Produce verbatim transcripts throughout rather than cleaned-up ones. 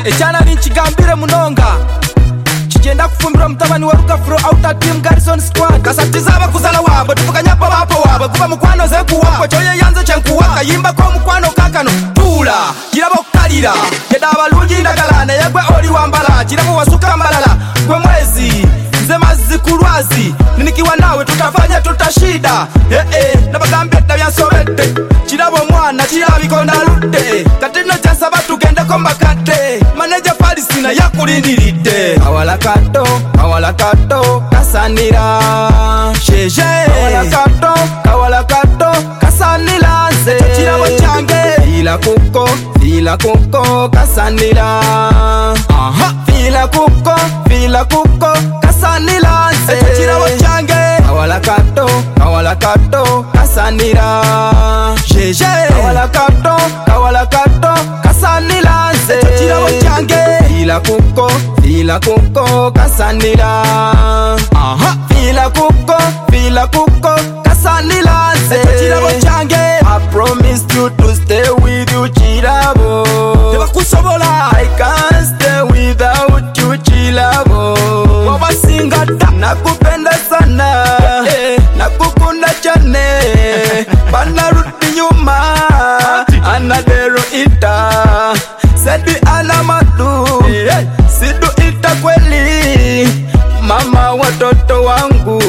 Echana ninchigambire munonga chigenda kufumbira mutabani wa Rukafro outer team Garrison squad kasatizaba kuzala wabo tupukanyapa bapo wabo kuba mukwano ze kuwako choye yanze chenkuwaka yimba ko mukwano kakano tula kirabo kalira keda abalungi ndagalana yegwe oli wambala kirabo wasuka mbalala gwe mwezi nze mazikulwazi nikiwa nawe tutafanya tutashida eh eh nabagambe tabyansobedde kirabo mwana kirabiko ndaludde katino cyasaba tugende ko mbakate manager Palestina yakulindiridde awala kato awala kato kasanira sheje awala kato awala kato kasanira nze kirabo cyange fila kuko fila kuko kasanira aha fila kuko fila kuko kasanira nze kirabo cyange awala kato awala kato kasanira sheje awala kato awala kato kasanira nze kirabo cyange fila kuko fila kuko kasanira aha fila kuko fila kuko kasanira nze kirabo cyange I promise you to stay with you chirabo tebakusobola I can't stay without you chirabo wabasinga ta nakupenda sana eh, nakukunda chane banarudi nyuma anadero ita sedi alamadu eh, sidu ita kweli mama watoto wangu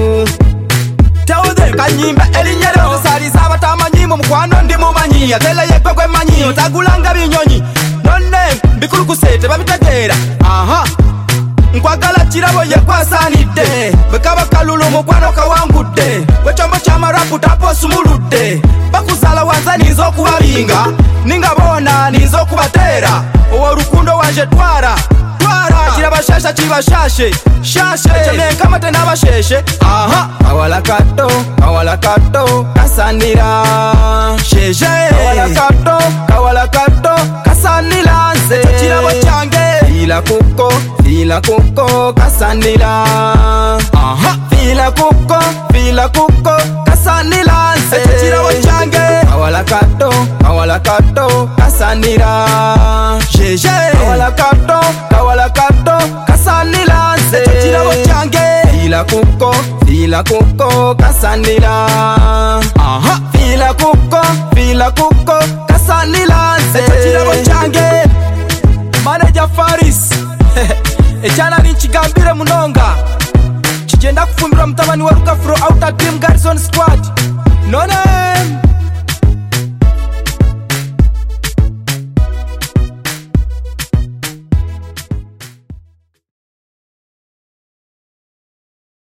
taude kanyimba elinyero sali saba tamanyimo mukwano ndi mumanyi atela yekwe kwe manyi otagulanga binyonyi none bikuru kusete babitegera aha nkwagala kirabo yekwasanidde bekaba kalulu mukwano kawangudde wechombo chamarapu tapo sumuludde bakuzala wanzani nzokubabinga ningabona ninzokubatera owo rukundo wanje twara twara kirabashasha kibashashe shashe kama tena basheshe aha awala kato awala kato kasanira sheje awala kato awala kato kasanira nze kirabo cyange fila kuko fila kuko kasanira aha fila kuko fila kuko kasanira nze kirabo cyange awala kato awala kato kasanira sheje awala kato awala kato kasanira nze kirabo cyange fila kuko fila kuko kasanira aha fila kuko fila kuko kasanira nze kirabo cyange manager Faris echana ninchigambire munonga chigenda kufumbira mutabani wa Rukafro outer team Garrison squad none